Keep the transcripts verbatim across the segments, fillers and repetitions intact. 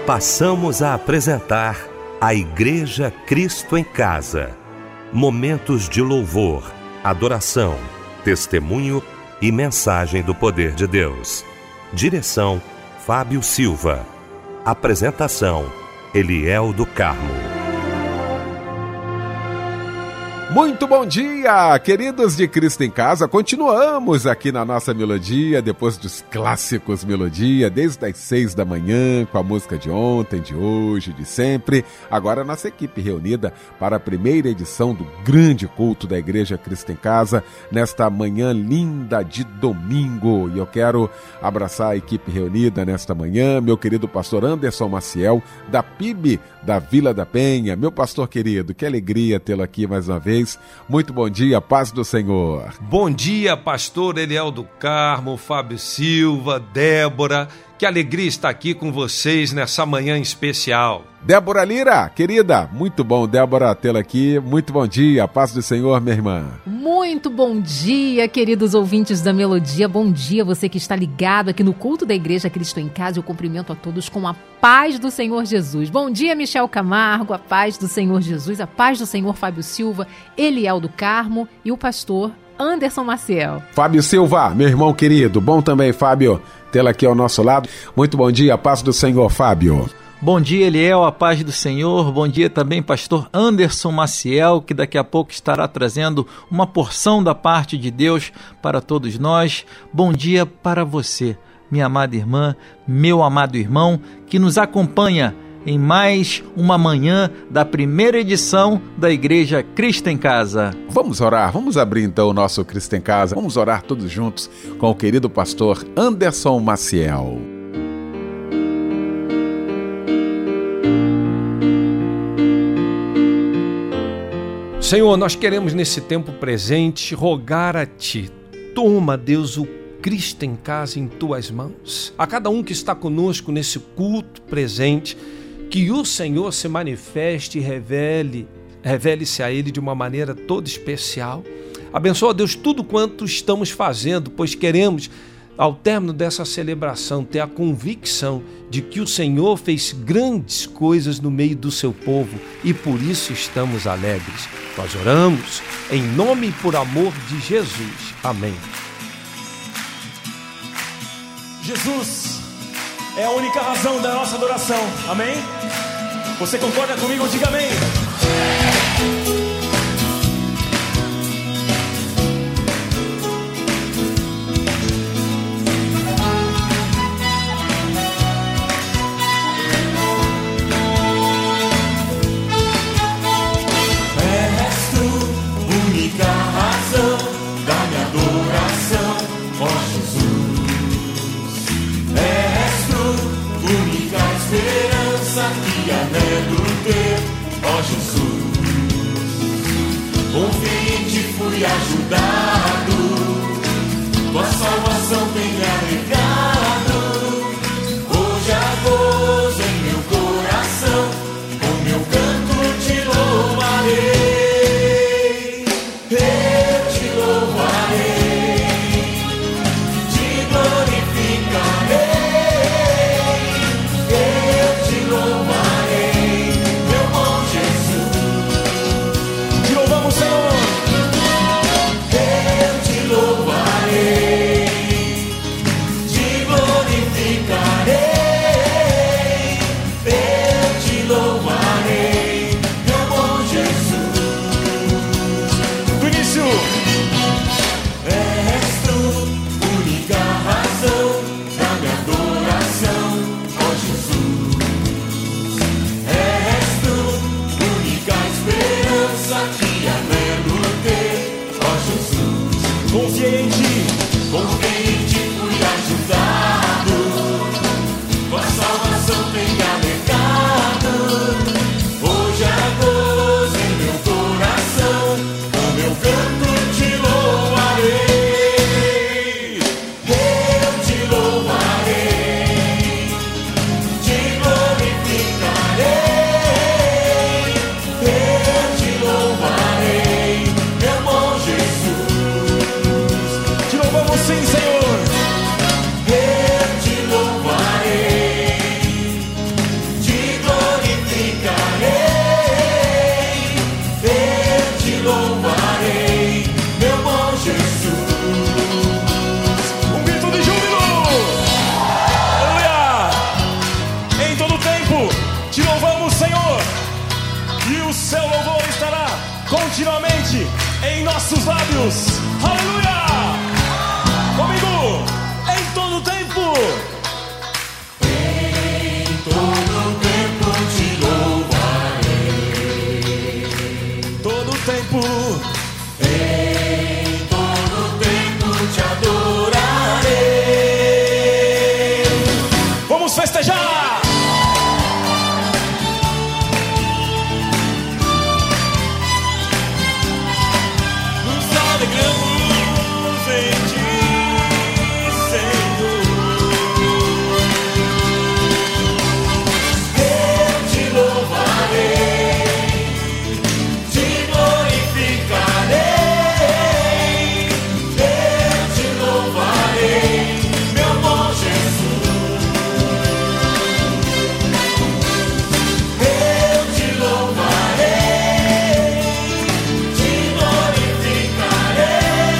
Passamos a apresentar a Igreja Cristo em Casa. Momentos de louvor, adoração, testemunho e mensagem do poder de Deus. Direção: Fábio Silva. Apresentação: Eliel do Carmo. Muito bom dia, queridos de Cristo em Casa. Continuamos aqui na nossa melodia, depois dos clássicos melodia, desde as seis da manhã, com a música de ontem, de hoje, de sempre. Agora a nossa equipe reunida para a primeira edição do grande culto da Igreja Cristo em Casa, nesta manhã linda de domingo. E eu quero abraçar a equipe reunida nesta manhã, meu querido pastor Anderson Maciel, da P I B da Vila da Penha. Meu pastor querido, que alegria tê-lo aqui mais uma vez. Muito bom dia, paz do Senhor. Bom dia, pastor Eliel do Carmo, Fábio Silva, Débora. Que alegria estar aqui com vocês nessa manhã especial. Débora Lira, querida, muito bom, Débora, tê-la aqui. Muito bom dia, paz do Senhor, minha irmã. Muito bom dia, queridos ouvintes da Melodia. Bom dia, você que está ligado aqui no culto da Igreja Cristo em Casa. Eu cumprimento a todos com a paz do Senhor Jesus. Bom dia, Michel Camargo, a paz do Senhor Jesus, a paz do Senhor Fábio Silva, Eliel do Carmo e o pastor Anderson Maciel. Fábio Silva, meu irmão querido, bom também, Fábio, tê-la aqui ao nosso lado. Muito bom dia, paz do Senhor, Fábio. Bom dia, Eliel, a paz do Senhor. Bom dia também, pastor Anderson Maciel, que daqui a pouco estará trazendo uma porção da parte de Deus para todos nós. Bom dia para você, minha amada irmã, meu amado irmão, que nos acompanha em mais uma manhã da primeira edição da Igreja Cristo em Casa. Vamos orar, vamos abrir então o nosso Cristo em Casa. Vamos orar todos juntos com o querido pastor Anderson Maciel. Senhor, nós queremos nesse tempo presente rogar a Ti. Toma, Deus, o Cristo em Casa em Tuas mãos. A cada um que está conosco nesse culto presente, que o Senhor se manifeste e revele, revele-se a Ele de uma maneira toda especial. Abençoa, Deus, tudo quanto estamos fazendo, pois queremos, ao término dessa celebração, ter a convicção de que o Senhor fez grandes coisas no meio do seu povo e por isso estamos alegres. Nós oramos em nome e por amor de Jesus. Amém. Jesus é a única razão da nossa adoração. Amém? Você concorda comigo? Diga amém. És tu, única razão da minha adoração, ó Jesus. És tu, única esperança que anelo ter, ó Jesus. Confio em ti, fui ajudado, tua salvação tem me alegrado. Hoje há gozo em meu coração, com meu canto te louvarei. Eu te louvarei, te glorificarei. Eu te louvarei, meu bom Jesus. Te louvamos, Senhor. Eu te louvarei, te glorificarei. Eu te louvarei, meu bom Jesus. Do início. És tu, única razão da minha adoração, ó Jesus. És tu, única esperança que anelo ter, ó Jesus. Confiei em ti. Confiei em ti, fui ajudado, tua salvação tem me alegrado. Hoje há gozo em meu coração, com meu canto te louvarei. Eu te louvarei, te glorificarei. Eu te louvarei, meu bom Jesus. Te louvamos sim, Senhor. anjos. Aleluia! Comigo! Em todo tempo. Em todo tempo te louvarei. Todo tempo. Em todo tempo te adorarei. Vamos festejar! Nos alegramos em ti, Senhor. Eu te louvarei, te glorificarei. Eu te louvarei, meu bom Jesus. Eu te louvarei, te glorificarei.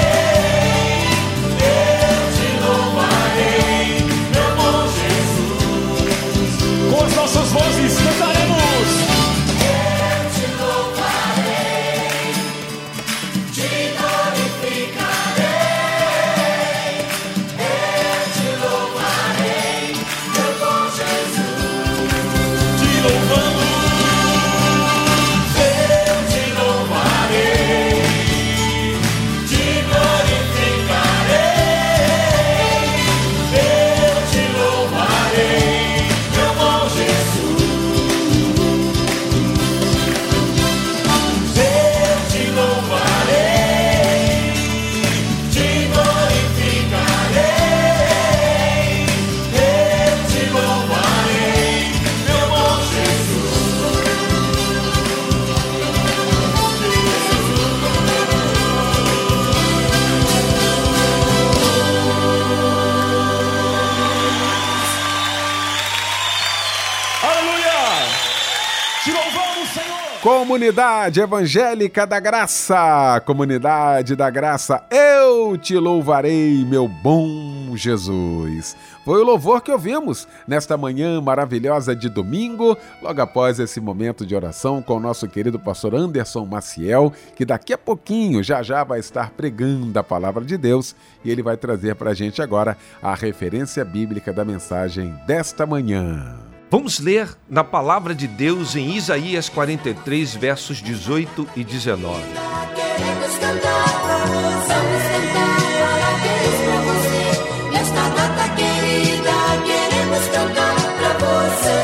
Eu te louvarei, meu bom Jesus. Com as nossas vozes cantaremos. Eu te louvarei, te glorificarei. Eu te louvarei, meu bom Jesus. Te louvamos. Eu te louvarei, te glorificarei. Eu te louvarei, meu bom Jesus. Eu te louvarei, te glorificarei. Eu te louvarei, meu bom Jesus. Aleluia! Te louvamos, Senhor! Comunidade Evangélica da Graça, Comunidade da Graça, eu te louvarei, meu bom Jesus. Foi o louvor que ouvimos nesta manhã maravilhosa de domingo, logo após esse momento de oração com o nosso querido pastor Anderson Maciel, que daqui a pouquinho, já já vai estar pregando a palavra de Deus e ele vai trazer para a gente agora a referência bíblica da mensagem desta manhã. Vamos ler na palavra de Deus em Isaías quarenta e três, versos dezoito e dezenove. Queremos cantar, vamos cantar, parabéns pra você. Nesta data querida, queremos cantar pra você.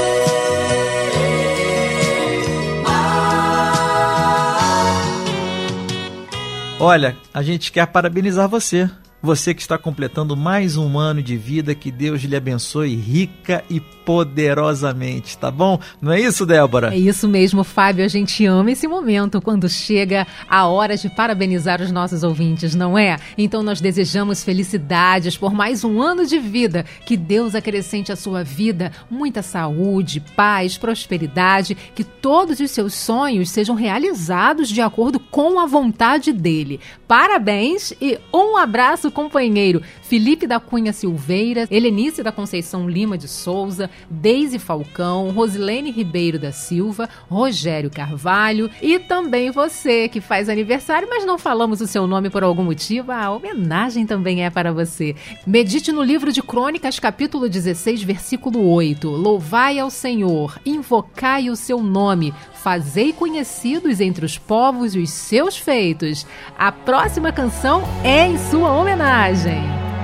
Olha, a gente quer parabenizar você. Você que está completando mais um ano de vida, que Deus lhe abençoe rica e poderosamente, tá bom? Não é isso, Débora? É isso mesmo, Fábio. A gente ama esse momento quando chega a hora de parabenizar os nossos ouvintes, não é? Então nós desejamos felicidades por mais um ano de vida. Que Deus acrescente à sua vida muita saúde, paz, prosperidade, que todos os seus sonhos sejam realizados de acordo com a vontade dele. Parabéns e um abraço, companheiro Felipe da Cunha Silveira, Helenice da Conceição Lima de Souza, Deise Falcão, Rosilene Ribeiro da Silva, Rogério Carvalho e também você que faz aniversário, mas não falamos o seu nome por algum motivo. A homenagem também é para você. Medite no livro de Crônicas, capítulo dezesseis, versículo oito. Louvai ao Senhor, invocai o seu nome, fazei conhecidos entre os povos os seus feitos. A próxima canção é em sua homenagem.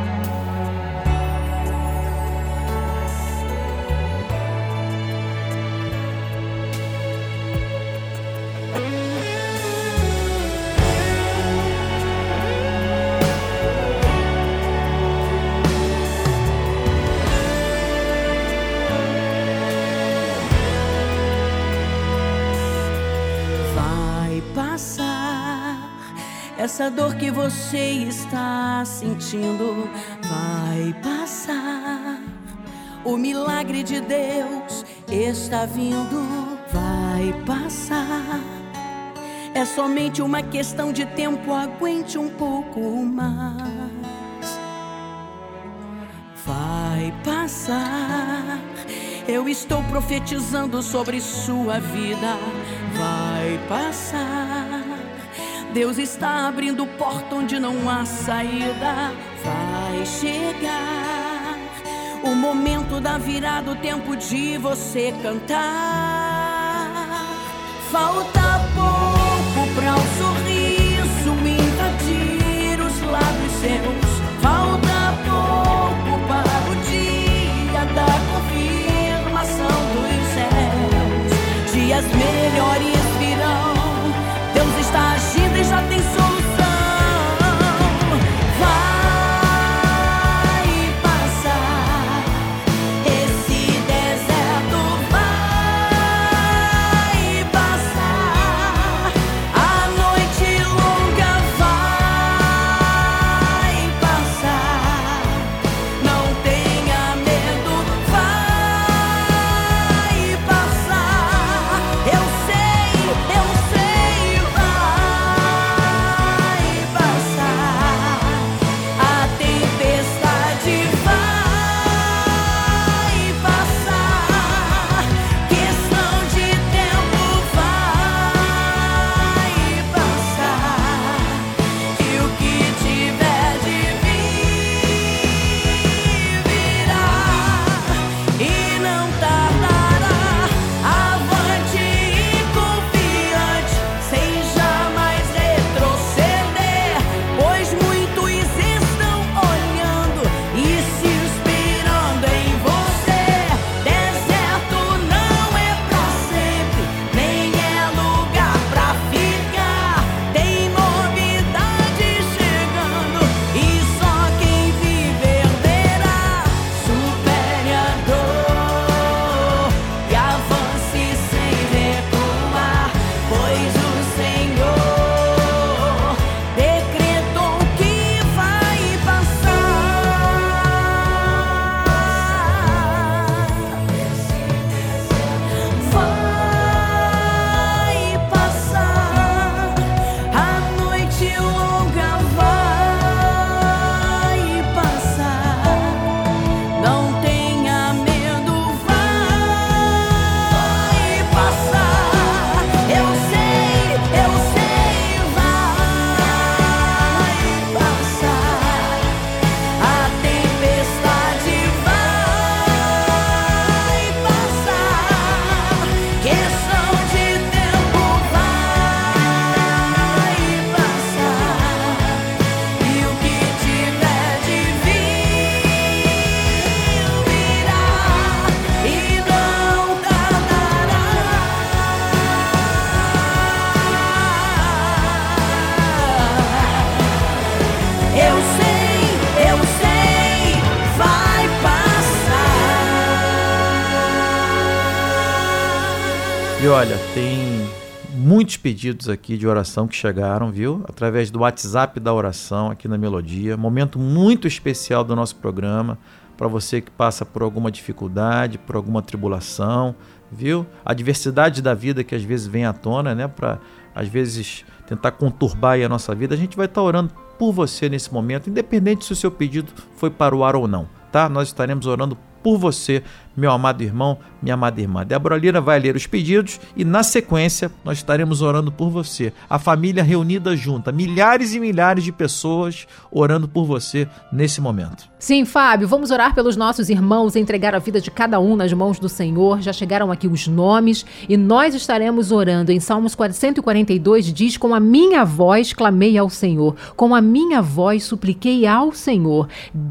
Essa dor que você está sentindo vai passar. O milagre de Deus está vindo, vai passar. É somente uma questão de tempo, aguente um pouco mais. Vai passar. Eu estou profetizando sobre sua vida. Vai passar. Deus está abrindo porta onde não há saída. Vai chegar o momento da virada, o tempo de você cantar. Falta pouco para o sorriso invadir os lábios seus. Falta pouco para o dia da confirmação dos céus. Dias melhores virão. Deus está agindo e já tem solução. E olha, tem muitos pedidos aqui de oração que chegaram, viu? Através do WhatsApp da oração aqui na Melodia. Momento muito especial do nosso programa para você que passa por alguma dificuldade, por alguma tribulação, viu? A diversidade da vida que às vezes vem à tona, né? Para às vezes tentar conturbar aí a nossa vida. A gente vai estar orando por você nesse momento, independente se o seu pedido foi para o ar ou não, tá? Nós estaremos orando por você, meu amado irmão, minha amada irmã. Débora Lira vai ler os pedidos e, na sequência, nós estaremos orando por você. A família reunida junta, milhares e milhares de pessoas orando por você nesse momento. Sim, Fábio, vamos orar pelos nossos irmãos, entregar a vida de cada um nas mãos do Senhor. Já chegaram aqui os nomes e nós estaremos orando. Em Salmos cento e quarenta e dois diz: com a minha voz clamei ao Senhor, com a minha voz supliquei ao Senhor,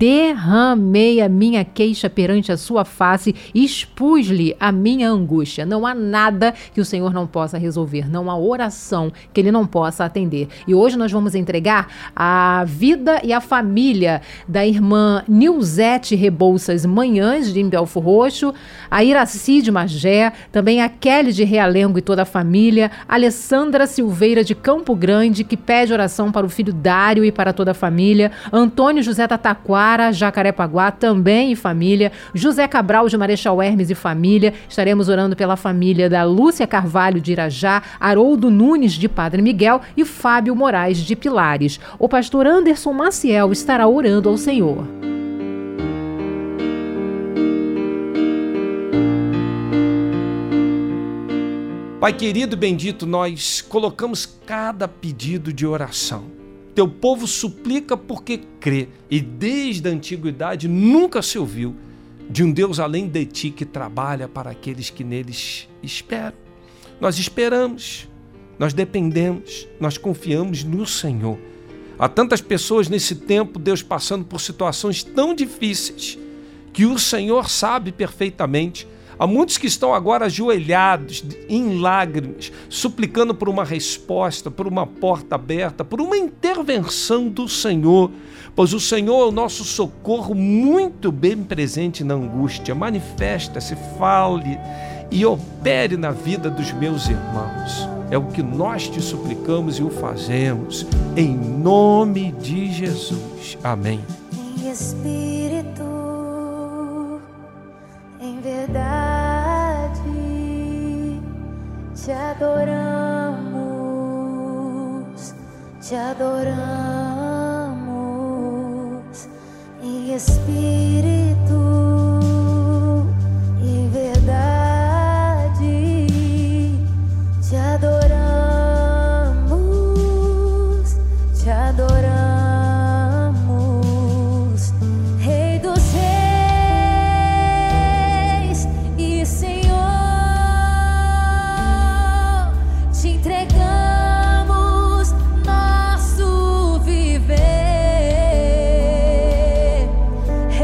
derramei a minha queixa perante a sua face, expus-lhe a minha angústia. Não há nada que o Senhor não possa resolver, não há oração que Ele não possa atender. E hoje nós vamos entregar a vida e a família da irmã Nilzete Rebouças Manhãs, de Belfor Roxo, a Iraci de Magé, também a Kelly de Realengo e toda a família, a Alessandra Silveira de Campo Grande, que pede oração para o filho Dário e para toda a família, Antônio José Tataquara, Jacarepaguá, também e família, José Cabral de Marechal Hermes e família. Estaremos orando pela família da Lúcia Carvalho de Irajá, Haroldo Nunes de Padre Miguel e Fábio Moraes de Pilares. O pastor Anderson Maciel estará orando ao Senhor. Pai querido e bendito, nós colocamos cada pedido de oração. Teu povo suplica porque crê, e desde a antiguidade nunca se ouviu de um Deus além de ti que trabalha para aqueles que neles esperam. Nós esperamos, nós dependemos, nós confiamos no Senhor. Há tantas pessoas nesse tempo, Deus, passando por situações tão difíceis que o Senhor sabe perfeitamente. Há muitos que estão agora ajoelhados, em lágrimas, suplicando por uma resposta, por uma porta aberta, por uma intervenção do Senhor, pois o Senhor é o nosso socorro muito bem presente na angústia. Manifesta-se, fale e opere na vida dos meus irmãos. É o que nós te suplicamos e o fazemos, em nome de Jesus. Amém. Em espírito, em verdade, te adoramos, te adoramos. Em espírito, em verdade, te adoramos, te adoramos, Rei dos Reis e Senhor, te entregamos nosso viver.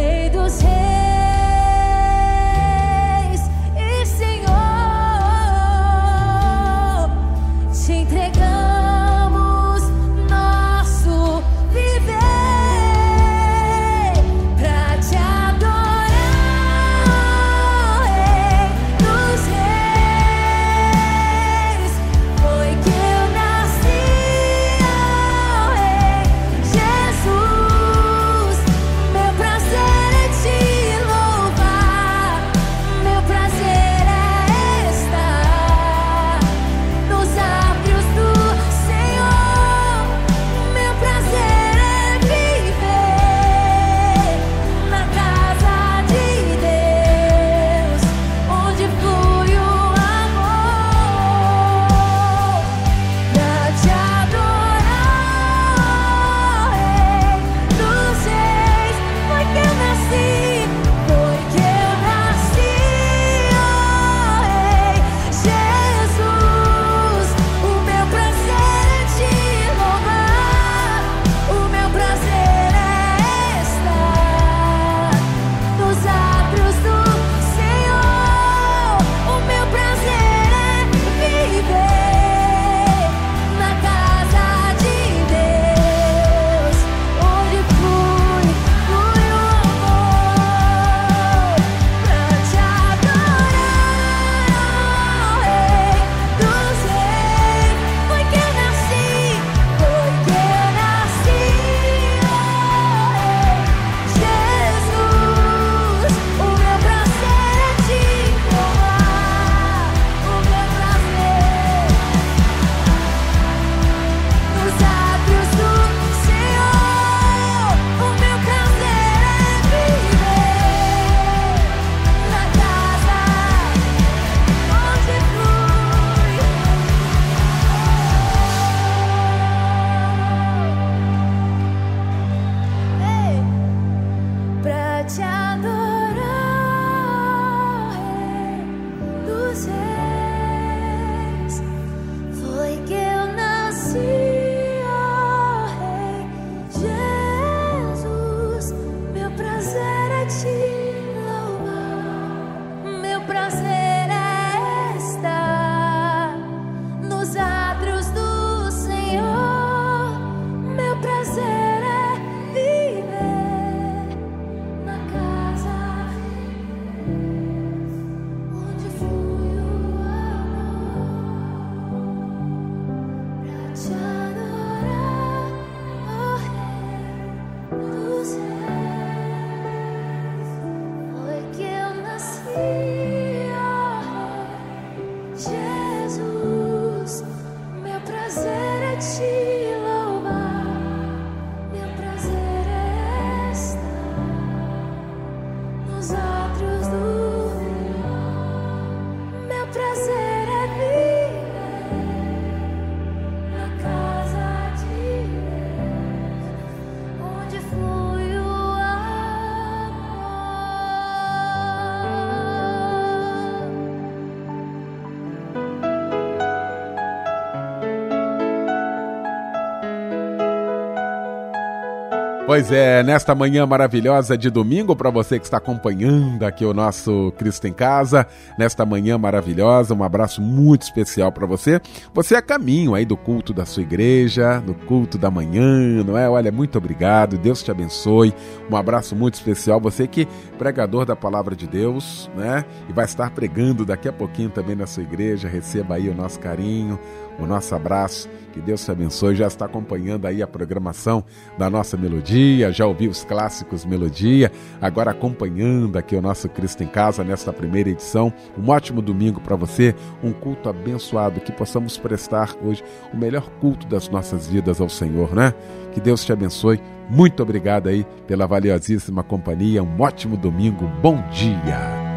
Pois é, nesta manhã maravilhosa de domingo, para você que está acompanhando aqui o nosso Cristo em Casa, nesta manhã maravilhosa, um abraço muito especial para você. Você é caminho aí do culto da sua igreja, do culto da manhã, não é? Olha, muito obrigado, Deus te abençoe. Um abraço muito especial, você que é pregador da Palavra de Deus, né? E vai estar pregando daqui a pouquinho também na sua igreja, receba aí o nosso carinho, o nosso abraço. Que Deus te abençoe, já está acompanhando aí a programação da nossa Melodia, já ouviu os clássicos Melodia, agora acompanhando aqui o nosso Cristo em Casa nesta primeira edição. Um ótimo domingo para você, um culto abençoado, que possamos prestar hoje o melhor culto das nossas vidas ao Senhor, né? Que Deus te abençoe, muito obrigado aí pela valiosíssima companhia, um ótimo domingo, bom dia!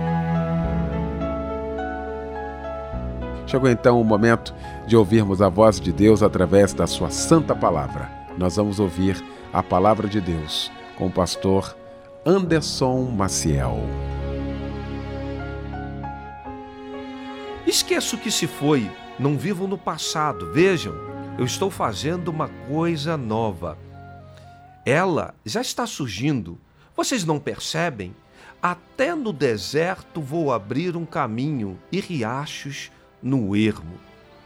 Chegou então o momento de ouvirmos a voz de Deus através da sua santa palavra. Nós vamos ouvir a palavra de Deus com o pastor Anderson Maciel. Esqueça o que se foi, não vivo no passado. Vejam, eu estou fazendo uma coisa nova. Ela já está surgindo. Vocês não percebem? Até no deserto vou abrir um caminho e riachos no ermo.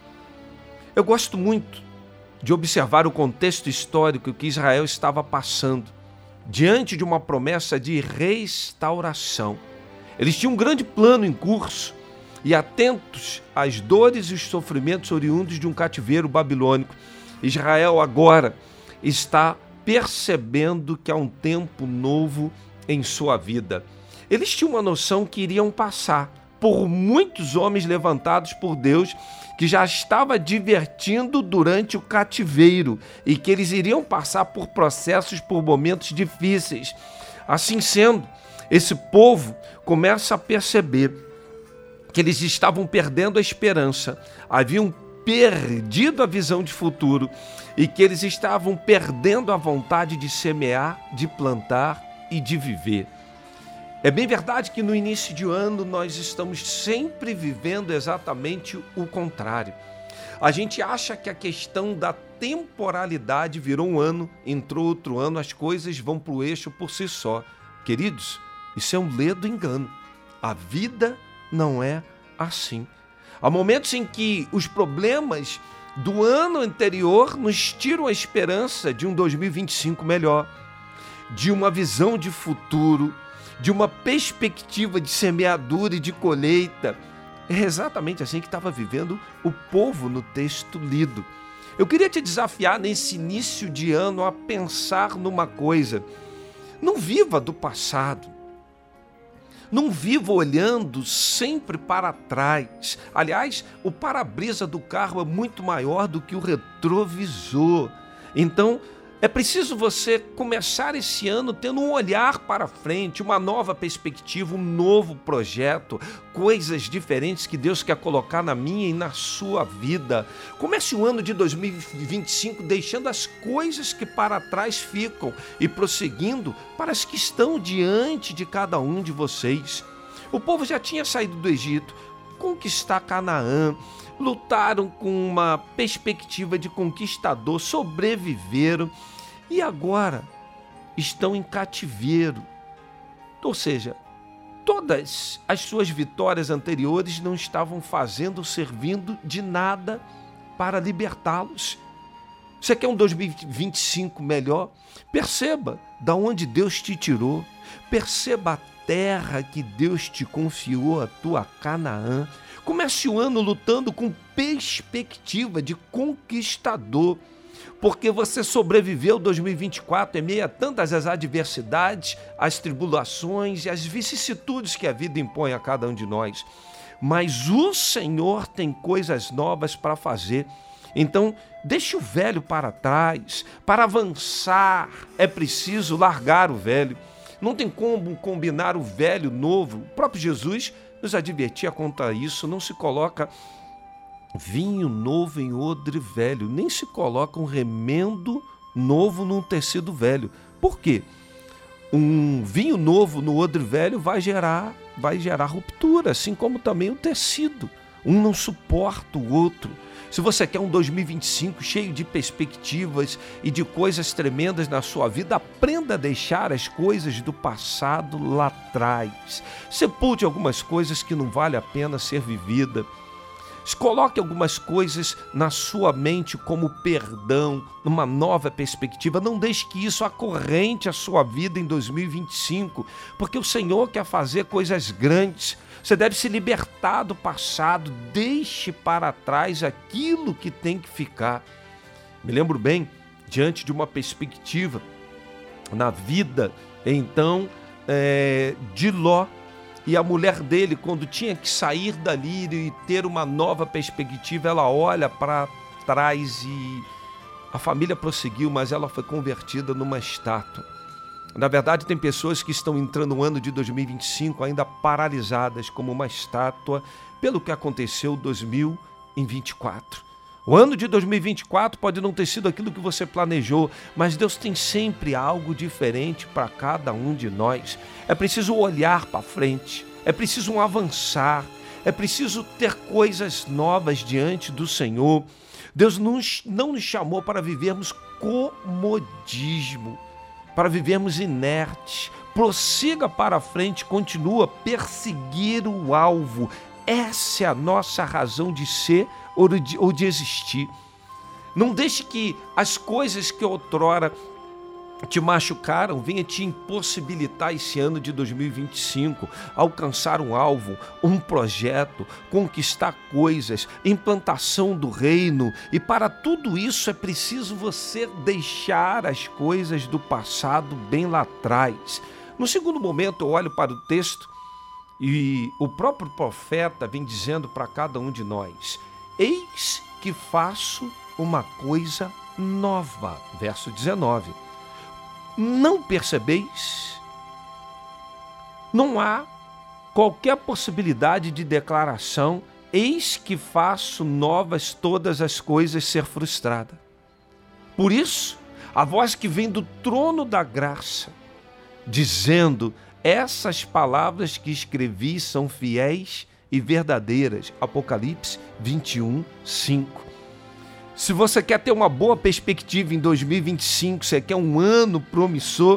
Eu gosto muito de observar o contexto histórico que Israel estava passando, diante de uma promessa de restauração. Eles tinham um grande plano em curso e, atentos às dores e os sofrimentos oriundos de um cativeiro babilônico, Israel agora está percebendo que há um tempo novo em sua vida. Eles tinham uma noção que iriam passar por muitos homens levantados por Deus, que já estava advertindo durante o cativeiro e que eles iriam passar por processos, por momentos difíceis. Assim sendo, esse povo começa a perceber que eles estavam perdendo a esperança, haviam perdido a visão de futuro e que eles estavam perdendo a vontade de semear, de plantar e de viver. É bem verdade que no início de ano nós estamos sempre vivendo exatamente o contrário. A gente acha que a questão da temporalidade virou um ano, entrou outro ano, as coisas vão para o eixo por si só. Queridos, isso é um ledo engano. A vida não é assim. Há momentos em que os problemas do ano anterior nos tiram a esperança de um dois mil e vinte e cinco melhor, de uma visão de futuro, de uma perspectiva de semeadura e de colheita. É exatamente assim que estava vivendo o povo no texto lido. Eu queria te desafiar nesse início de ano a pensar numa coisa. Não viva do passado. Não viva olhando sempre para trás. Aliás, o para-brisa do carro é muito maior do que o retrovisor. Então, é preciso você começar esse ano tendo um olhar para frente, uma nova perspectiva, um novo projeto, coisas diferentes que Deus quer colocar na minha e na sua vida. Comece o ano de dois mil e vinte e cinco deixando as coisas que para trás ficam e prosseguindo para as que estão diante de cada um de vocês. O povo já tinha saído do Egito, conquistar Canaã, lutaram com uma perspectiva de conquistador, sobreviveram e agora estão em cativeiro. Ou seja, todas as suas vitórias anteriores não estavam fazendo, servindo de nada para libertá-los. Você quer um dois mil e vinte e cinco melhor? Perceba da onde Deus te tirou. Perceba a terra que Deus te confiou, a tua Canaã. Comece o ano lutando com perspectiva de conquistador, porque você sobreviveu dois mil e vinte e quatro em meio a tantas as adversidades, as tribulações e as vicissitudes que a vida impõe a cada um de nós. Mas o Senhor tem coisas novas para fazer. Então, deixe o velho para trás. Para avançar, é preciso largar o velho. Não tem como combinar o velho novo. O próprio Jesus nos advertia contra isso. Não se coloca vinho novo em odre velho, nem se coloca um remendo novo num tecido velho. Por quê? Um vinho novo no odre velho vai gerar, vai gerar ruptura, assim como também o tecido. Um não suporta o outro. Se você quer um dois mil e vinte e cinco cheio de perspectivas e de coisas tremendas na sua vida, aprenda a deixar as coisas do passado lá atrás. Sepulte algumas coisas que não vale a pena ser vivida. Coloque algumas coisas na sua mente como perdão, numa nova perspectiva. Não deixe que isso acorrente a sua vida em dois mil e vinte e cinco, porque o Senhor quer fazer coisas grandes. Você deve se libertar do passado, deixe para trás aquilo que tem que ficar. Me lembro bem, diante de uma perspectiva na vida, então, é, de Ló, e a mulher dele, quando tinha que sair dali e ter uma nova perspectiva, ela olha para trás e a família prosseguiu, mas ela foi convertida numa estátua. Na verdade, tem pessoas que estão entrando no ano de dois mil e vinte e cinco ainda paralisadas como uma estátua pelo que aconteceu em dois mil e vinte e quatro. O ano de dois mil e vinte e quatro pode não ter sido aquilo que você planejou, mas Deus tem sempre algo diferente para cada um de nós. É preciso olhar para frente, é preciso um avançar, é preciso ter coisas novas diante do Senhor. Deus nos, não nos chamou para vivermos comodismo, para vivermos inertes. Prossiga para frente, continua, perseguir o alvo. Essa é a nossa razão de ser ou de, ou de existir. Não deixe que as coisas que outrora te machucaram venham te impossibilitar esse ano de dois mil e vinte e cinco, alcançar um alvo, um projeto, conquistar coisas, implantação do reino. E para tudo isso é preciso você deixar as coisas do passado bem lá atrás. No segundo momento eu olho para o texto e o próprio profeta vem dizendo para cada um de nós: eis que faço uma coisa nova. Verso dezenove. Não percebeis? Não há qualquer possibilidade de declaração, eis que faço novas todas as coisas, ser frustrada. Por isso, a voz que vem do trono da graça, dizendo: essas palavras que escrevi são fiéis e verdadeiras. Apocalipse vinte e um, cinco. Se você quer ter uma boa perspectiva em dois mil e vinte e cinco, você quer um ano promissor,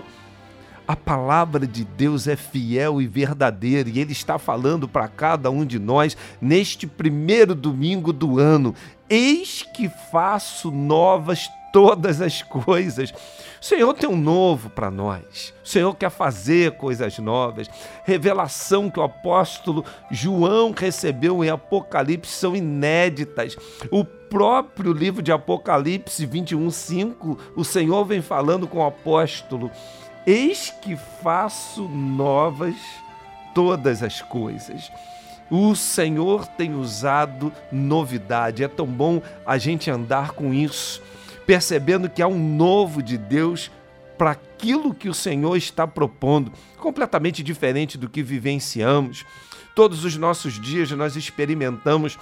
a palavra de Deus é fiel e verdadeira, e Ele está falando para cada um de nós neste primeiro domingo do ano: eis que faço novas todas as coisas. O Senhor tem um novo para nós. O Senhor quer fazer coisas novas. Revelação que o apóstolo João recebeu em Apocalipse são inéditas. O próprio livro de Apocalipse vinte e um, cinco, o Senhor vem falando com o apóstolo: eis que faço novas todas as coisas. O Senhor tem usado novidade. É tão bom a gente andar com isso, percebendo que há um novo de Deus para aquilo que o Senhor está propondo, completamente diferente do que vivenciamos. Todos os nossos dias nós experimentamos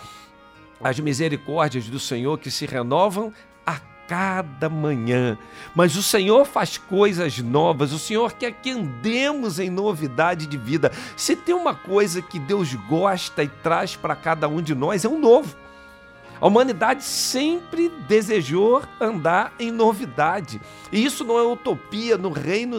as misericórdias do Senhor que se renovam a cada manhã. Mas o Senhor faz coisas novas, o Senhor quer que andemos em novidade de vida. Se tem uma coisa que Deus gosta e traz para cada um de nós, é um novo. A humanidade sempre desejou andar em novidade. E isso não é utopia no reino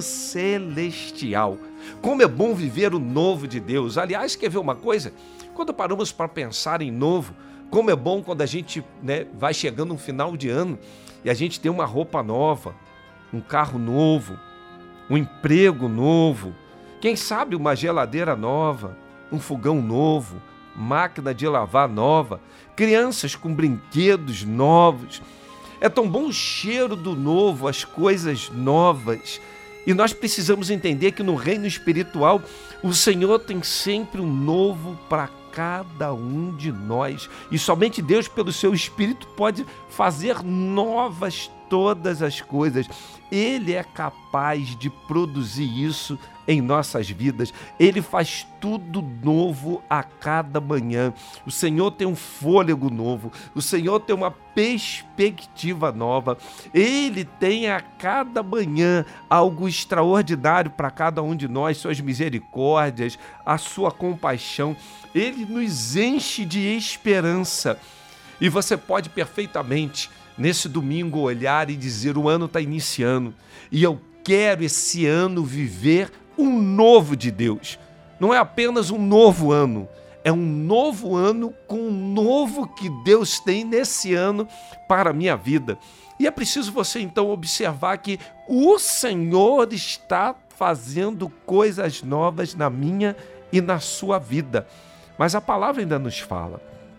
celestial. Como é bom viver o novo de Deus. Aliás, quer ver uma coisa? Quando paramos para pensar em novo, como é bom quando a gente, né, vai chegando um final de ano e a gente tem uma roupa nova, um carro novo, um emprego novo, quem sabe uma geladeira nova, um fogão novo, máquina de lavar nova, crianças com brinquedos novos. É tão bom o cheiro do novo, as coisas novas. E nós precisamos entender que no reino espiritual o Senhor tem sempre um novo para cada um de nós. E somente Deus, pelo seu Espírito, pode fazer novas todas as coisas. Ele é capaz de produzir isso em nossas vidas. Ele faz tudo novo a cada manhã. O Senhor tem um fôlego novo. O Senhor tem uma perspectiva nova. Ele tem a cada manhã algo extraordinário para cada um de nós, suas misericórdias, a sua compaixão. Ele nos enche de esperança. E você pode perfeitamente, nesse domingo, olhar e dizer: o ano está iniciando e eu quero esse ano viver um novo de Deus. Não é apenas um novo ano, é um novo ano com um novo que Deus tem nesse ano para a minha vida. E é preciso você então observar que o Senhor está fazendo coisas novas na minha e na sua vida. Mas a palavra ainda nos fala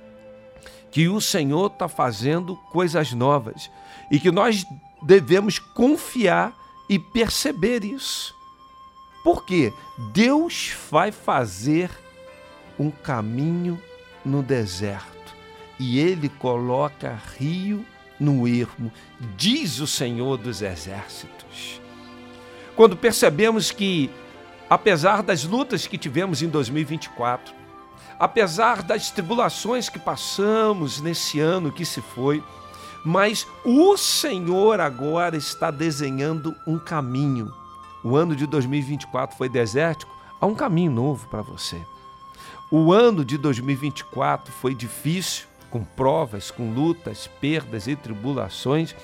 que o Senhor está fazendo coisas novas e que nós devemos confiar e perceber isso. Por quê? Deus vai fazer um caminho no deserto e Ele coloca rio no ermo, diz o Senhor dos Exércitos. Quando percebemos que, apesar das lutas que tivemos em dois mil e vinte e quatro, apesar das tribulações que passamos nesse ano que se foi, mas o Senhor agora está desenhando um caminho. O ano de dois mil e vinte e quatro foi desértico, há um caminho novo para você. O ano de dois mil e vinte e quatro foi difícil, com provas, com lutas, perdas e tribulações.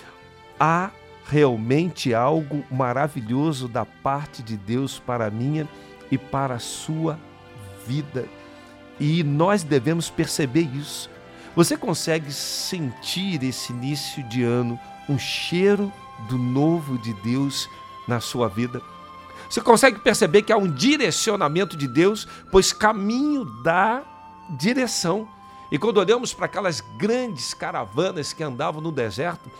Há realmente algo maravilhoso da parte de Deus para a minha e para a sua vida. E nós devemos perceber isso. Você consegue sentir esse início de ano, um cheiro do novo de Deus na sua vida? Você consegue perceber que há um direcionamento de Deus, pois caminho dá direção. E quando olhamos para aquelas grandes caravanas que andavam no deserto,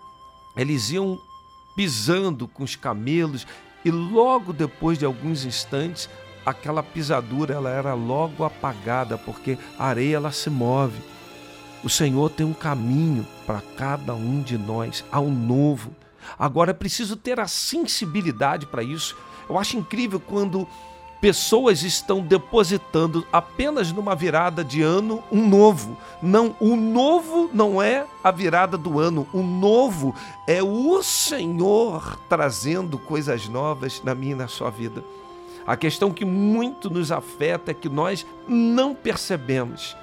eles iam pisando com os camelos e logo depois de alguns instantes, aquela pisadura ela era logo apagada, porque a areia ela se move. O Senhor tem um caminho para cada um de nós, há um novo. Agora é preciso ter a sensibilidade para isso. Eu acho incrível quando pessoas estão depositando apenas numa virada de ano um novo. Não, o novo não é a virada do ano. O novo é o Senhor trazendo coisas novas na minha e na sua vida. A questão que muito nos afeta é que nós não percebemos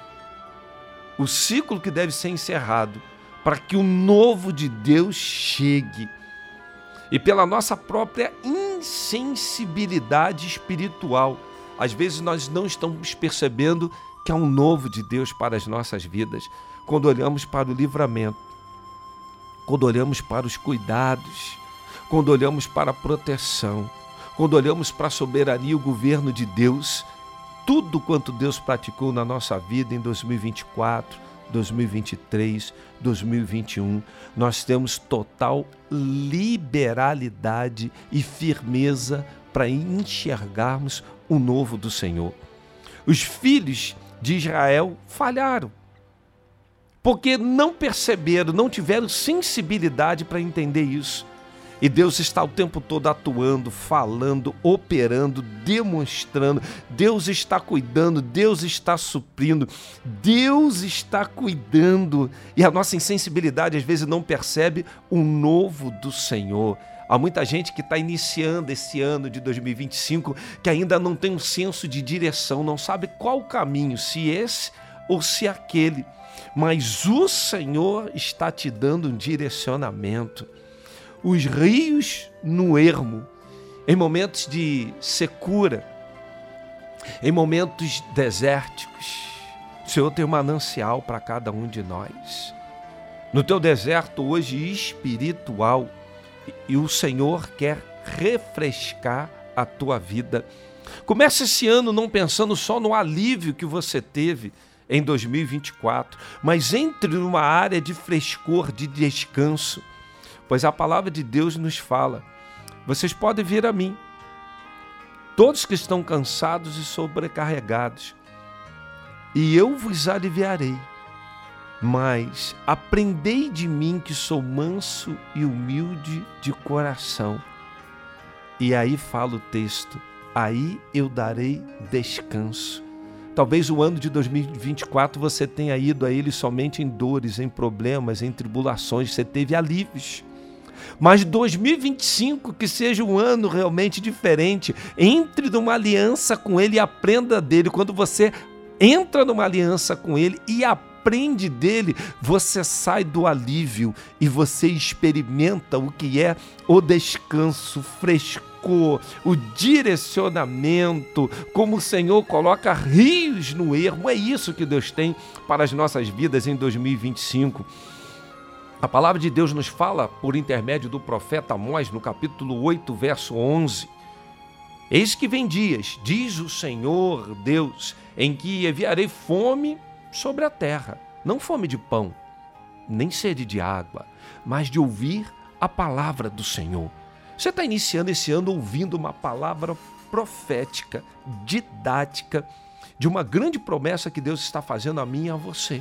o ciclo que deve ser encerrado para que o novo de Deus chegue. E pela nossa própria insensibilidade espiritual, às vezes nós não estamos percebendo que há um novo de Deus para as nossas vidas. Quando olhamos para o livramento, quando olhamos para os cuidados, quando olhamos para a proteção, quando olhamos para a soberania e o governo de Deus, tudo quanto Deus praticou na nossa vida em dois mil e vinte e quatro, dois mil e vinte e três, dois mil e vinte e um, nós temos total liberalidade e firmeza para enxergarmos o novo do Senhor. Os filhos de Israel falharam, porque não perceberam, não tiveram sensibilidade para entender isso. E Deus está o tempo todo atuando, falando, operando, demonstrando. Deus está cuidando, Deus está suprindo, Deus está cuidando. E a nossa insensibilidade às vezes não percebe o novo do Senhor. Há muita gente que está iniciando esse ano de dois mil e vinte e cinco que ainda não tem um senso de direção, não sabe qual o caminho, se esse ou se aquele. Mas o Senhor está te dando um direcionamento. Os rios no ermo, em momentos de secura, em momentos desérticos, o Senhor tem um manancial para cada um de nós. No teu deserto hoje espiritual, e o Senhor quer refrescar a tua vida. Comece esse ano não pensando só no alívio que você teve em dois mil e vinte e quatro, mas entre numa área de frescor, de descanso. Pois a palavra de Deus nos fala: vocês podem vir a mim, todos que estão cansados e sobrecarregados, e eu vos aliviarei. Mas aprendei de mim, que sou manso e humilde de coração. E aí fala o texto: aí eu darei descanso. Talvez o ano de dois mil e vinte e quatro você tenha ido a ele somente em dores, em problemas, em tribulações, você teve alívios. Mas dois mil e vinte e cinco que seja um ano realmente diferente. Entre numa aliança com Ele e aprenda dele. Quando você entra numa aliança com Ele e aprende aprende dele, você sai do alívio e você experimenta o que é o descanso, frescor, o direcionamento, como o Senhor coloca rios no ermo. É isso que Deus tem para as nossas vidas em dois mil e vinte e cinco. A palavra de Deus nos fala por intermédio do profeta Amós, no capítulo oito, verso onze. Eis que vem dias, diz o Senhor Deus, em que enviarei fome sobre a terra, não fome de pão, nem sede de água, mas de ouvir a palavra do Senhor. Você está iniciando esse ano ouvindo uma palavra profética, didática, de uma grande promessa que Deus está fazendo a mim e a você.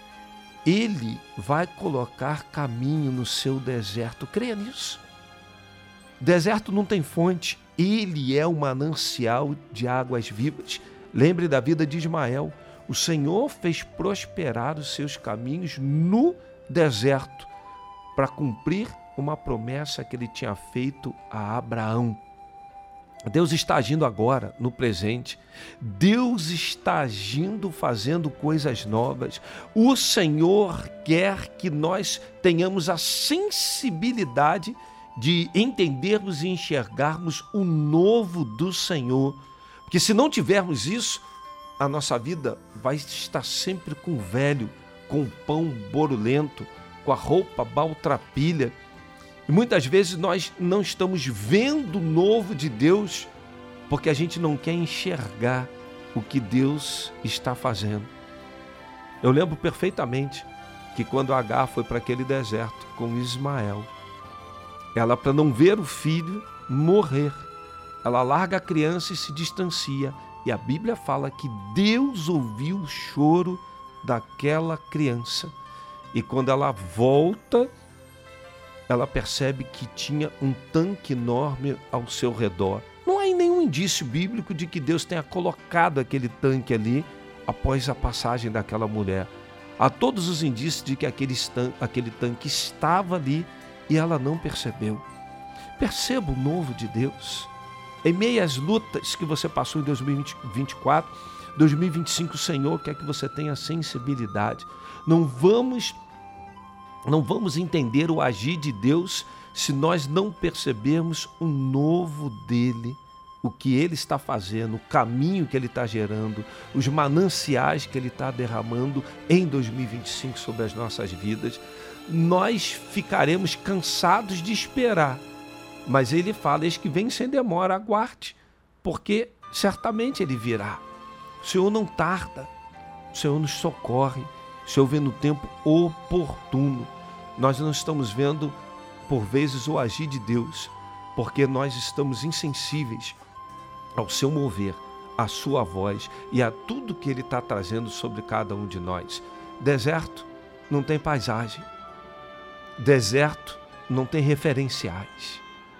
Ele vai colocar caminho no seu deserto. Creia nisso. Deserto não tem fonte. Ele é um manancial de águas vivas. Lembre da vida de Ismael. O Senhor fez prosperar os seus caminhos no deserto para cumprir uma promessa que ele tinha feito a Abraão. Deus está agindo agora, no presente. Deus está agindo, fazendo coisas novas. O Senhor quer que nós tenhamos a sensibilidade de entendermos e enxergarmos o novo do Senhor. Porque se não tivermos isso, a nossa vida vai estar sempre com o velho, com o pão borulento, com a roupa maltrapilha. E muitas vezes nós não estamos vendo o novo de Deus porque a gente não quer enxergar o que Deus está fazendo. Eu lembro perfeitamente que quando Agar foi para aquele deserto com Ismael, ela, para não ver o filho morrer, ela larga a criança e se distancia. E a Bíblia fala que Deus ouviu o choro daquela criança. E quando ela volta, ela percebe que tinha um tanque enorme ao seu redor. Não há nenhum indício bíblico de que Deus tenha colocado aquele tanque ali após a passagem daquela mulher. Há todos os indícios de que aquele, aquele tanque estava ali e ela não percebeu. Perceba o novo de Deus. Em meio às lutas que você passou em dois mil e vinte e quatro, dois mil e vinte e cinco, o Senhor quer que você tenha sensibilidade. Não vamos... Não vamos entender o agir de Deus se nós não percebermos o novo dele, o que ele está fazendo, o caminho que ele está gerando, os mananciais que ele está derramando em dois mil e vinte e cinco sobre as nossas vidas. Nós ficaremos cansados de esperar, mas ele fala, eis que vem sem demora, aguarde, porque certamente ele virá. O Senhor não tarda, o Senhor nos socorre. O Senhor vê no tempo oportuno. Nós não estamos vendo, por vezes, o agir de Deus, porque nós estamos insensíveis ao seu mover, à sua voz e a tudo que ele está trazendo sobre cada um de nós. Deserto não tem paisagem. Deserto não tem referenciais.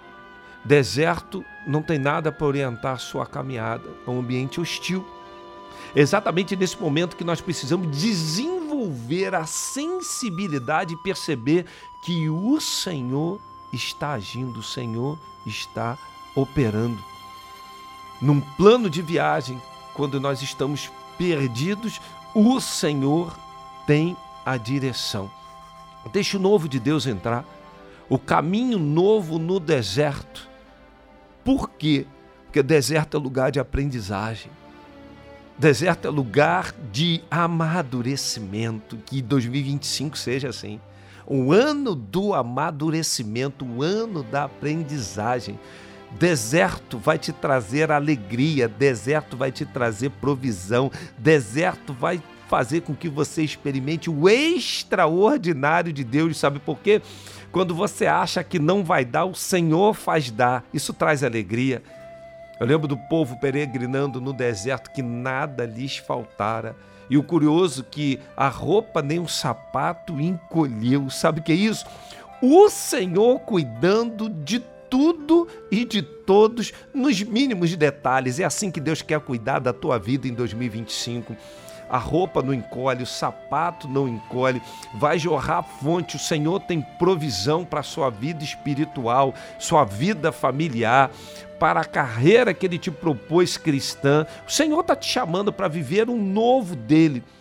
Deserto não tem nada para orientar a sua caminhada. É um ambiente hostil. Exatamente nesse momento que nós precisamos desenvolver a sensibilidade e perceber que o Senhor está agindo, o Senhor está operando. Num plano de viagem, quando nós estamos perdidos, o Senhor tem a direção. Deixa o novo de Deus entrar, o caminho novo no deserto. Por quê? Porque deserto é lugar de aprendizagem. Deserto é lugar de amadurecimento, que dois mil e vinte e cinco seja assim. O ano do amadurecimento, o ano da aprendizagem. Deserto vai te trazer alegria, deserto vai te trazer provisão, deserto vai fazer com que você experimente o extraordinário de Deus. Sabe por quê? Quando você acha que não vai dar, o Senhor faz dar. Isso traz alegria. Eu lembro do povo peregrinando no deserto que nada lhes faltara. E o curioso que a roupa nem o sapato encolheu. Sabe o que é isso? O Senhor cuidando de tudo e de todos nos mínimos detalhes. É assim que Deus quer cuidar da tua vida em dois mil e vinte e cinco. A roupa não encolhe, o sapato não encolhe, vai jorrar a fonte. O Senhor tem provisão para a sua vida espiritual, sua vida familiar, para a carreira que Ele te propôs cristã. O Senhor está te chamando para viver um novo dele.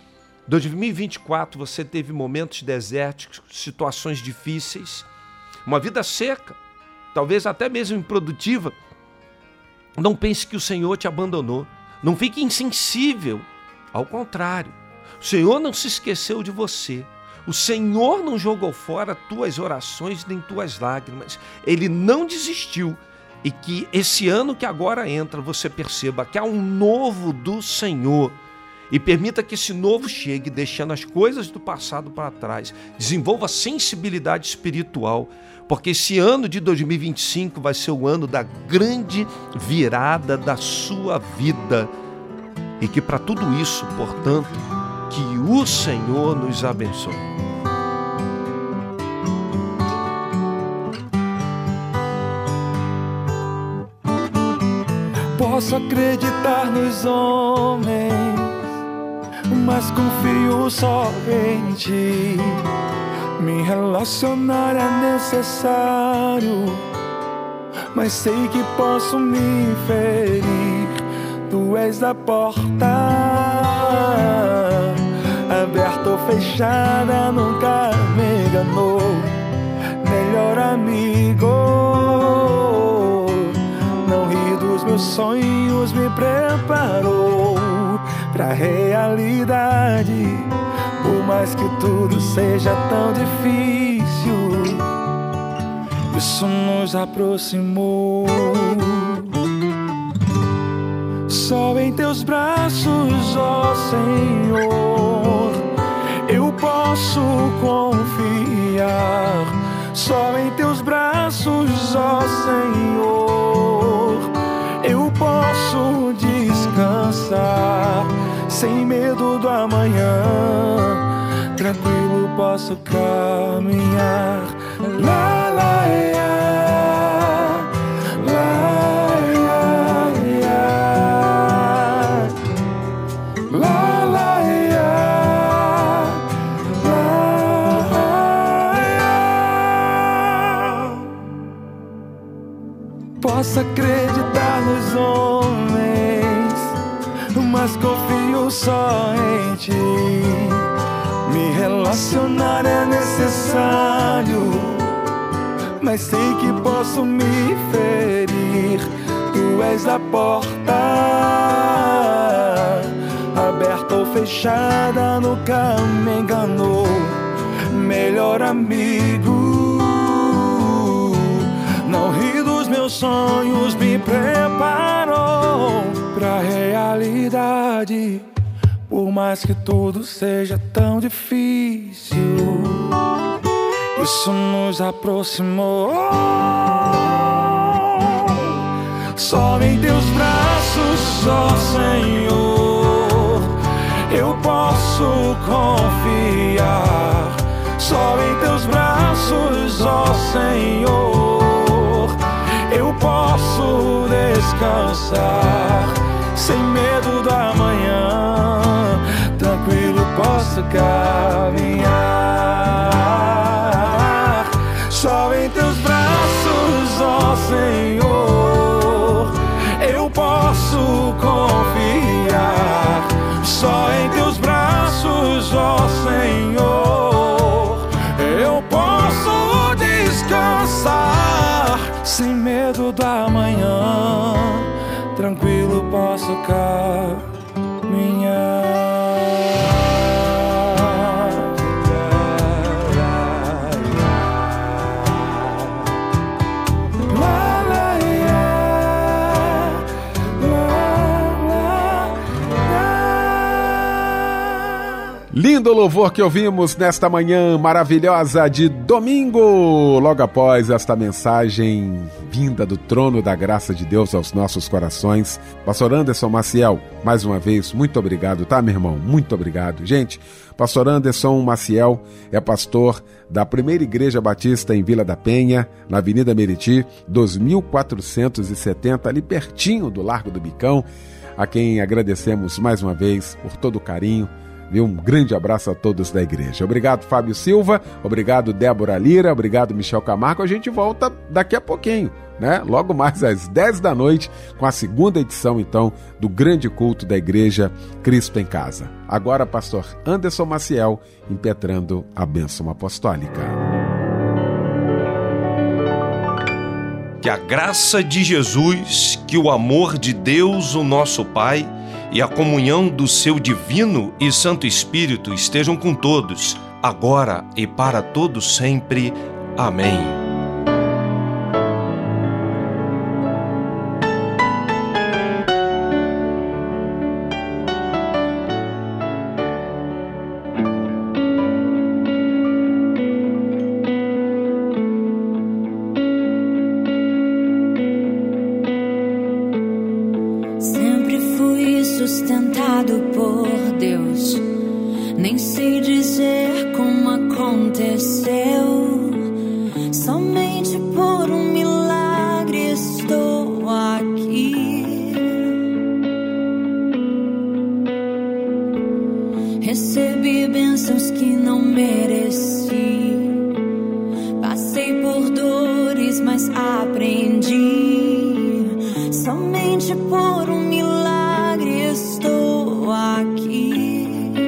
dois mil e vinte e quatro você teve momentos desérticos, situações difíceis, uma vida seca, talvez até mesmo improdutiva. Não pense que o Senhor te abandonou. Não fique insensível. Ao contrário, o Senhor não se esqueceu de você. O Senhor não jogou fora tuas orações nem tuas lágrimas. Ele não desistiu. E que esse ano que agora entra, você perceba que há um novo do Senhor. E permita que esse novo chegue, deixando as coisas do passado para trás. Desenvolva sensibilidade espiritual, porque esse ano de dois mil e vinte e cinco vai ser o ano da grande virada da sua vida. E que para tudo isso, portanto, que o Senhor nos abençoe. Posso acreditar nos homens, mas confio só em ti. Me relacionar é necessário, mas sei que posso me ferir. Tu és a porta, aberta ou fechada, nunca me enganou. Melhor amigo, não ri dos meus sonhos, me preparou pra realidade. Por mais que tudo seja tão difícil, isso nos aproximou. Só em teus braços, ó Senhor, eu posso confiar. Só em teus braços, ó Senhor, eu posso descansar. Sem medo do amanhã, tranquilo posso caminhar. Lá, lá, ia, lá, ia, ia. Lá, lá, ia, lá, ia. Posso acreditar nos homens, mas confio só em ti. Me relacionar é necessário, mas sei que posso me ferir. Tu és a porta, aberta ou fechada, nunca me enganou. Melhor amigo, não ri dos meus sonhos, me preparou pra realidade. Por mais que tudo seja tão difícil, isso nos aproximou. Só em teus braços, ó Senhor, eu posso confiar. Só em teus braços, ó Senhor, eu posso descansar. Sem medo do amanhã, tranquilo posso caminhar. Só em teus braços, ó Senhor, eu posso confiar. Só em teus braços, ó Senhor, eu posso descansar. Sem medo do amanhã, tranquilo posso caminhar. Lá, lá, yeah. Lá, lá, yeah. Lindo louvor que ouvimos nesta manhã maravilhosa de domingo, logo após esta mensagem vinda do trono da graça de Deus aos nossos corações. Pastor Anderson Maciel, mais uma vez, muito obrigado, tá, meu irmão? Muito obrigado. Gente, Pastor Anderson Maciel é pastor da Primeira Igreja Batista em Vila da Penha, na Avenida Meriti, dois mil quatrocentos e setenta, ali pertinho do Largo do Bicão, a quem agradecemos mais uma vez por todo o carinho Viu? Um grande abraço a todos da igreja. Obrigado, Fábio Silva. Obrigado, Débora Lira. Obrigado, Michel Camargo. A gente volta daqui a pouquinho, né? Logo mais às dez da noite, com a segunda edição, então, do grande culto da Igreja Cristo em Casa. Agora, pastor Anderson Maciel, impetrando a bênção apostólica. Que a graça de Jesus, que o amor de Deus, o nosso Pai, e a comunhão do seu divino e Santo Espírito estejam com todos, agora e para todos sempre. Amém. Sustentado por Deus, nem sei dizer como aconteceu. Somente por um milagre estou aqui. Recebi bênçãos que não mereci. Passei por dores, mas aprendi. Somente por um milagre estou aqui.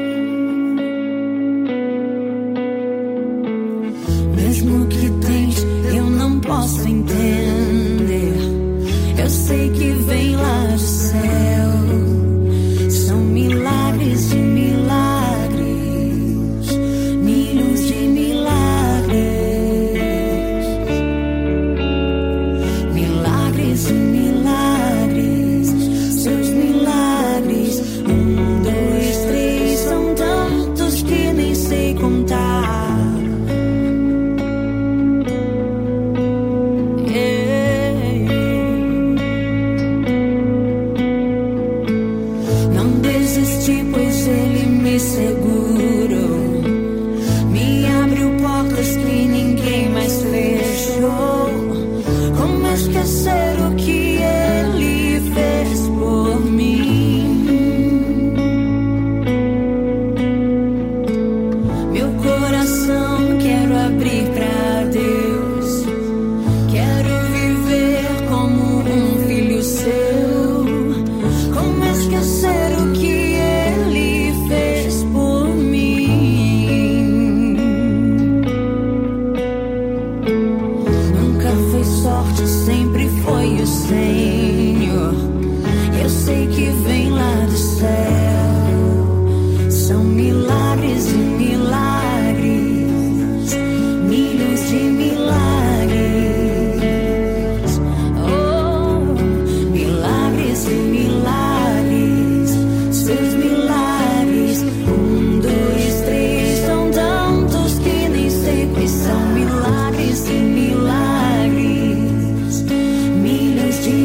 Mesmo que tente, eu não posso entender. Eu sei que vem lá do céu. São milagres de milagres, milhos de milagres, milagres de milagres, seus milagres. Um, dois, três, são tantos que nem sei contar. Não desisti, pois ele me segurou. Me abriu portas que ninguém mais fechou. Como esquecer o que ele fez por mim? Meu coração quero abrir pra Deus. Quero viver como um filho seu. Como esquecer o que ele fez por mim? Nunca foi sorte, sempre foi o Senhor. Eu sei que vem lá do céu. São milagres e milagres, milhos de milagres. Oh, milagres e milagres, seus milagres. Um, dois, três, são tantos que nem sei quais são. Milagres e milagres, milhos de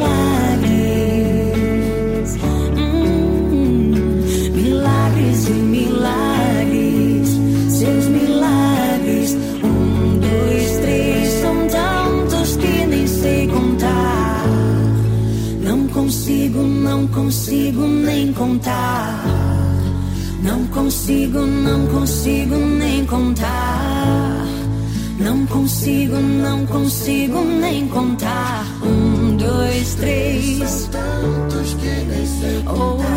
milagres. Hum, milagres e milagres, seus milagres. Um, dois, três, são tantos que nem sei contar. Não consigo, não consigo nem contar. Não consigo, não consigo nem contar. Não consigo, não consigo nem contar. Um, dois, três. Oh,